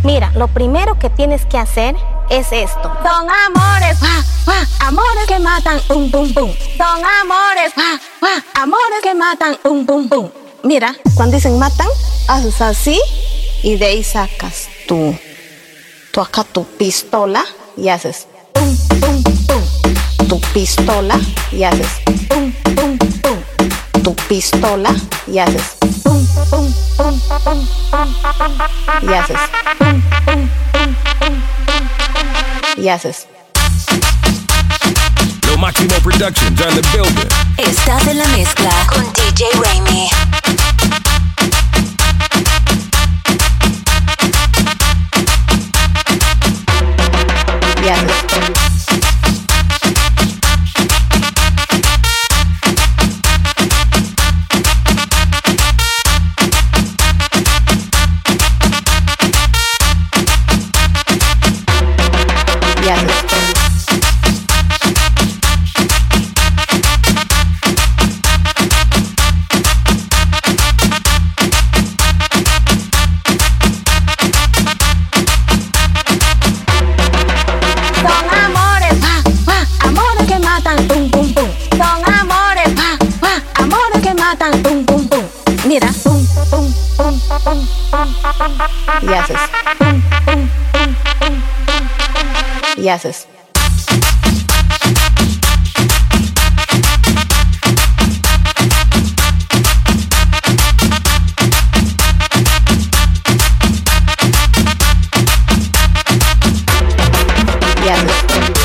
Mira, lo primero que tienes que hacer es esto. Son amores, amores que matan, pum, pum, pum. Son amores, amores que matan, pum, pum, pum. Mira, cuando dicen matan, haces así y de ahí sacas tú acá tu pistola y haces pum, pum, pum. Tu pistola y haces pum, pum, pum. Tu pistola y haces pum, pum, pum, pum, pum. Y haces pum, pum, pum, pum. Y haces. Lo Máximo Productions on the building. Estás en la mezcla con DJ Raimi. Y haces. Mira, pum, pum, pum, pum, pum, y haces pum, pum, pum, pum, y haces. Y haces.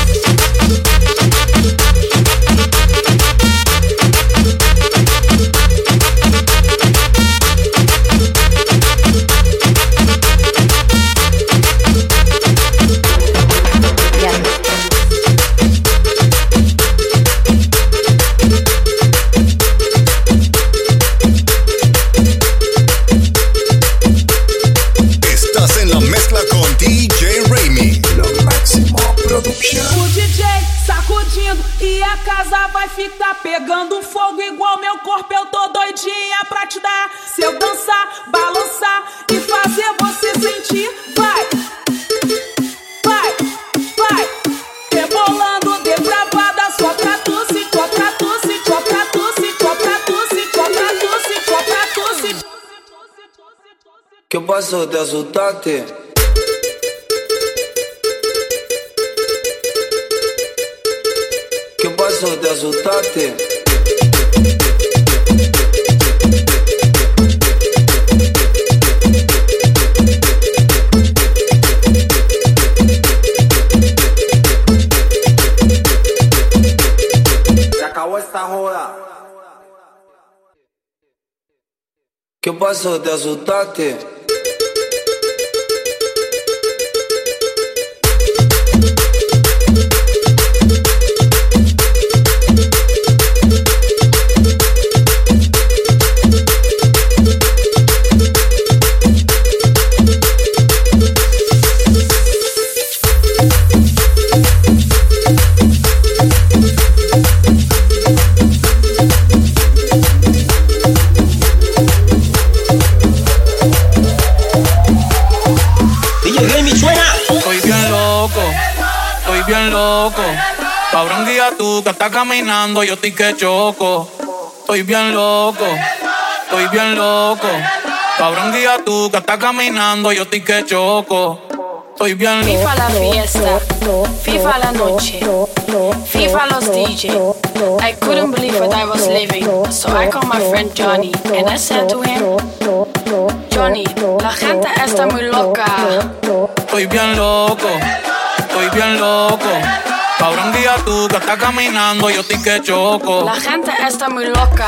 O DJ sacudindo e a casa vai ficar pegando fogo igual meu corpo. Eu tô doidinha pra te dar. Se eu dançar, balançar e fazer você sentir, vai, vai, vai. Rebolando, depravada, só pra tosse, só pra tosse, só pra tosse, só pra tosse, só pra tosse, só pra tosse. ¿Qué pasó? ¿Te asustaste? ¿Qué pasó? ¿Te asustaste? Se acabó esta joda. ¿Qué pasó? ¿Te asustaste? Cabrón, guía tú que estás caminando, yo estoy que choco. Estoy bien loco, estoy bien loco. Cabrón, guía tú que estás caminando, yo estoy que choco. Estoy bien loco. FIFA la fiesta, FIFA la noche, FIFA los DJ. I couldn't believe what I was living, so I called my friend Johnny and I said to him, Johnny, la gente está muy loca. Estoy bien loco, estoy bien loco. Cabrón, guía tú que estás caminando, yo estoy que choco. La gente está muy loca.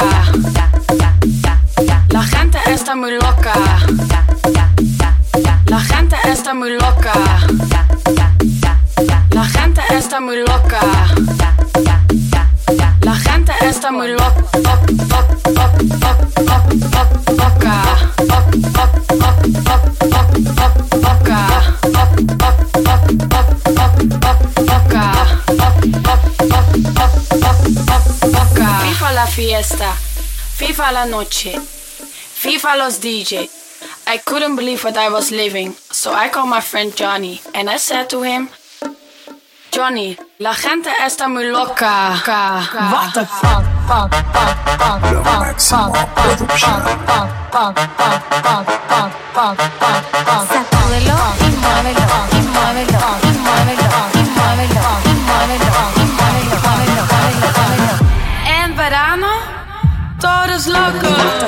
La gente está muy loca. La gente está muy loca. La gente está muy loca. La gente está muy loca. FIFA la fiesta, FIFA la noche, FIFA los DJ. I couldn't believe what I was living, so I called my friend Johnny, and I said to him, Johnny, la gente está muy loca. What the fuck? Sacúdelo y muévelo, y muévelo, y muévelo, y muévelo, y muévelo, y muévelo, muévelo, muévelo, muévelo. En verano, todo es loco.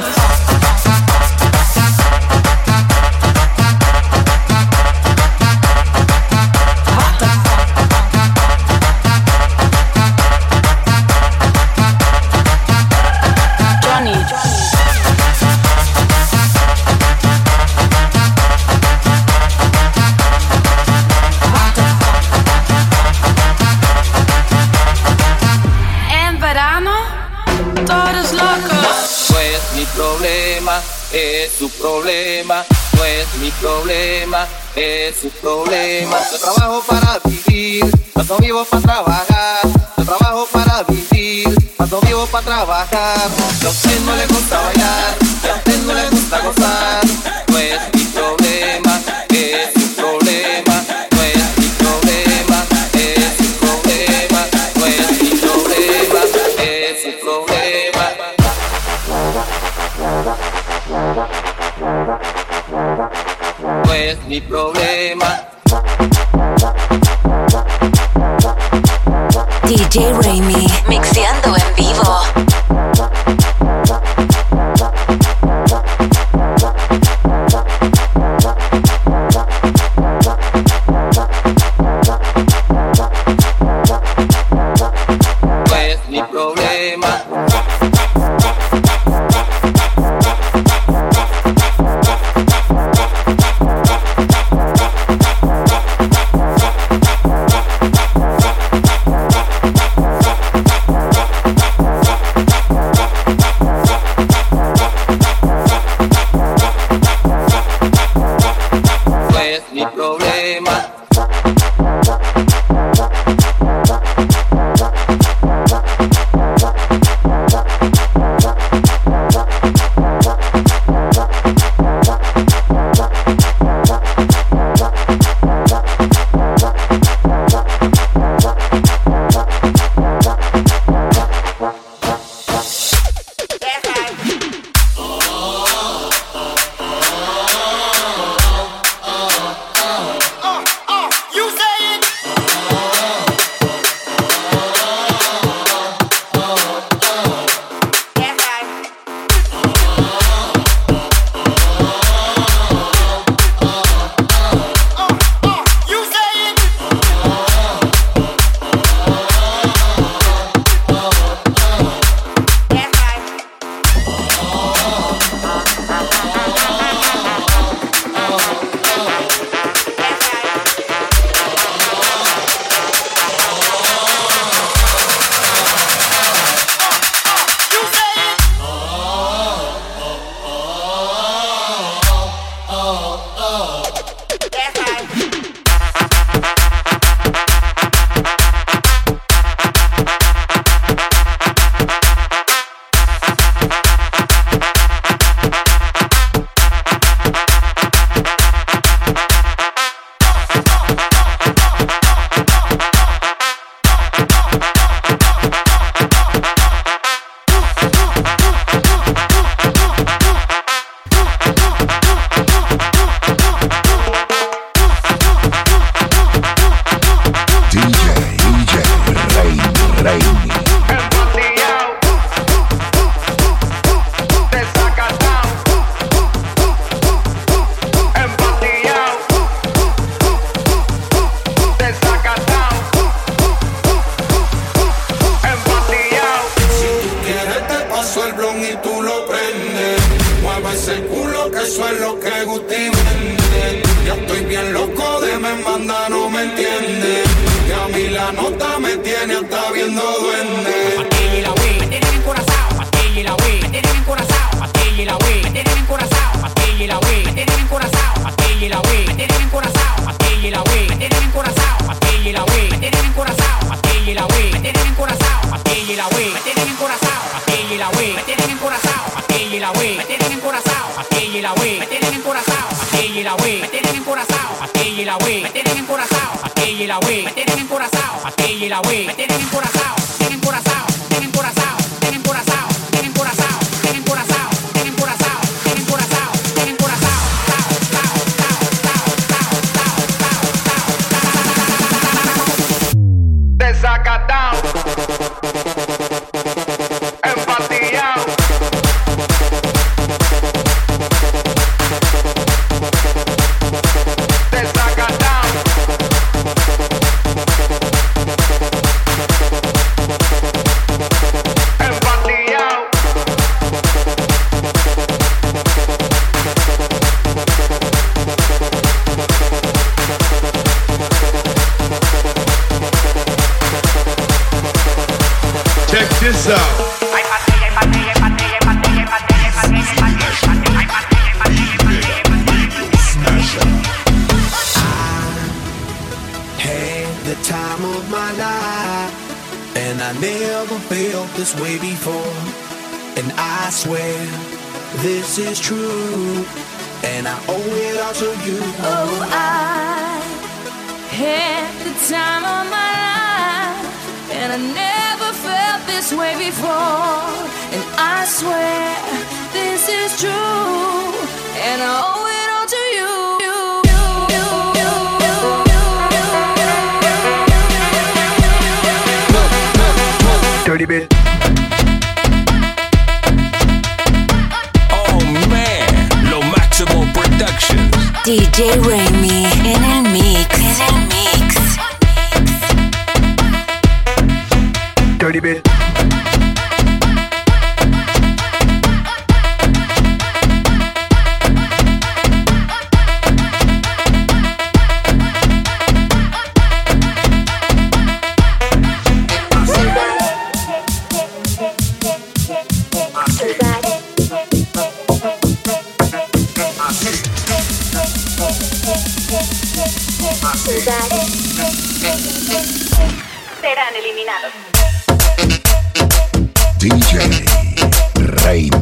Es su problema, no es mi problema, es su problema. Yo trabajo para vivir, no vivo para trabajar. Yo trabajo para vivir, no vivo para trabajar. A usted no le gusta bailar, a usted no le gusta gozar. No es mi problema, es su problema. No es mi problema, es su problema. No es mi problema, es su problema. No es mi problema. DJ Raimi, mixeando en vivo. No es mi problema. y la wey, me tienen encorazado. Aquí y la wey, me tienen encorazado. Aquí y la wey, me tienen encorazado. Tienen encorazado, tienen encorazado, tienen encorazado, tienen encorazado, tienen encorazado, tienen encorazado, tienen encorazado, tienen encorazado. Desacatado, empatillado. Check this out. The time of my life, and I never felt this way before. And I swear this is true, and I owe it all to you. Oh, I had the time of my life, and I never felt this way before. And I swear this is true, and I owe it all to you. Dirty bit. Oh man, Lo Máximo Productions. DJ Raimi en el mix. Dirty bit. Serán eliminados. DJ Raimi.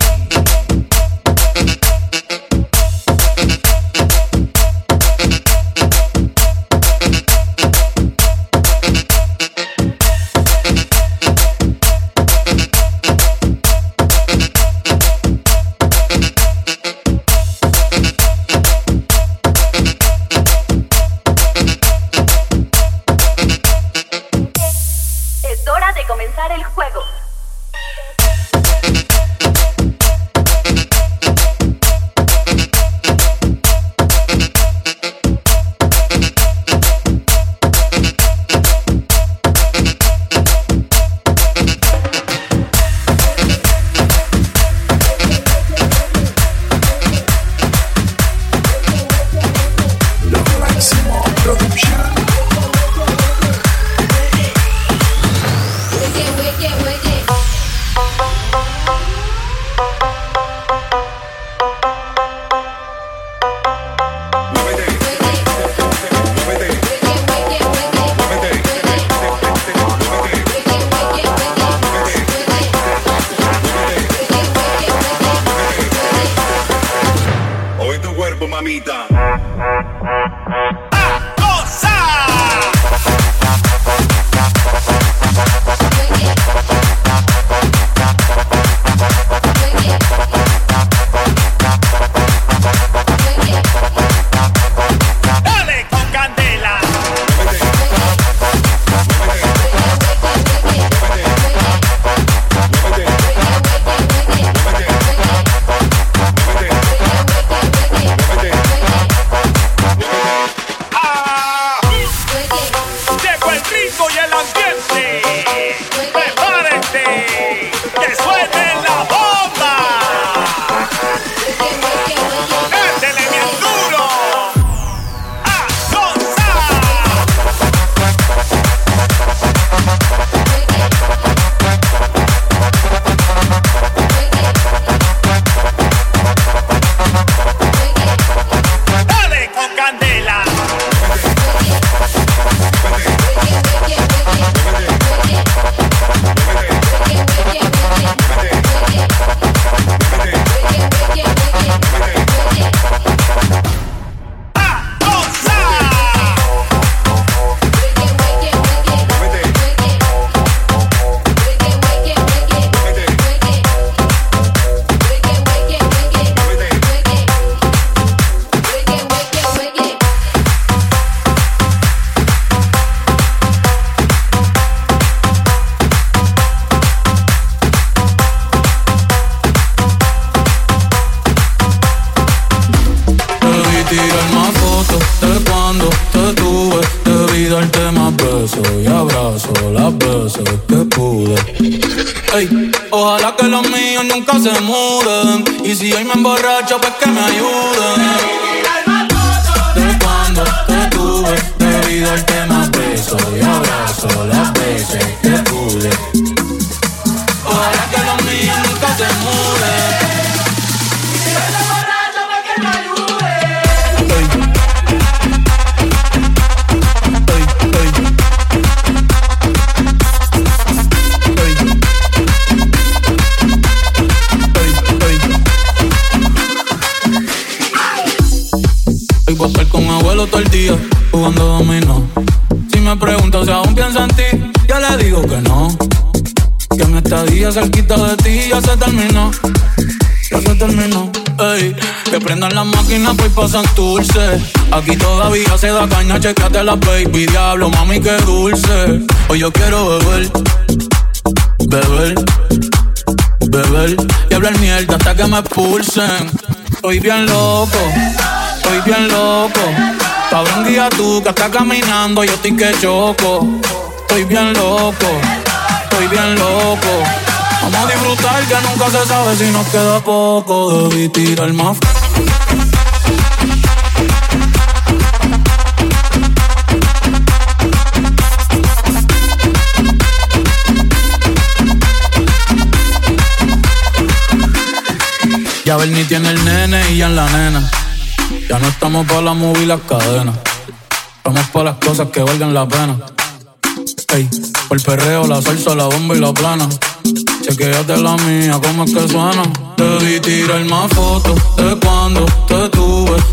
Es hora de comenzar el juego. Lo Máximo Productions. Hoy tu cuerpo, mamita. Dale con candela. Llegó el ritmo y el ambiente. Prepárense, que suene la bomba. Métele bien duro. ¡A gozar! Dale con candela. ¡A gozar! beso y abrazo las veces que pude. Ey, ojalá que los míos nunca se muden. Y si hoy me emborracho, pues que me ayuden. De cuando te tuve, debí darte más besos y abrazo las veces que pude. Ojalá que los míos nunca se muden. Y si hoy me emborracho, pues que me ayuden. Hoy voy a estar con mi abuelo todo el día, jugando dominó. Si me preguntas si aún pienso en ti, yo le digo que no. Que mi estadía cerquita de ti ya se terminó. Ya se terminó. Ey, que prendan las máquinas pues pasan dulce. Aquí todavía se da caña, chequeate la baby. Diablo, mami, qué dulce. Hoy yo quiero beber, beber, beber y hablar mierda hasta que me expulsen. Estoy bien loco, estoy bien loco. Cabrón, guía tú que estás caminando, yo estoy que choco. Estoy bien loco, estoy bien loco. Vamos a disfrutar que nunca se sabe si nos queda poco. Debí tirar más. Ya Bernie tiene el nene y ya en la nena. Ya no estamos pa' la movie y las cadenas. Estamos pa' las cosas que valgan la pena. Ey, por el perreo, la salsa, la bomba y la plana. Chequéate la mía, cómo es que suena. Debí tirar más fotos de cuando te tuve.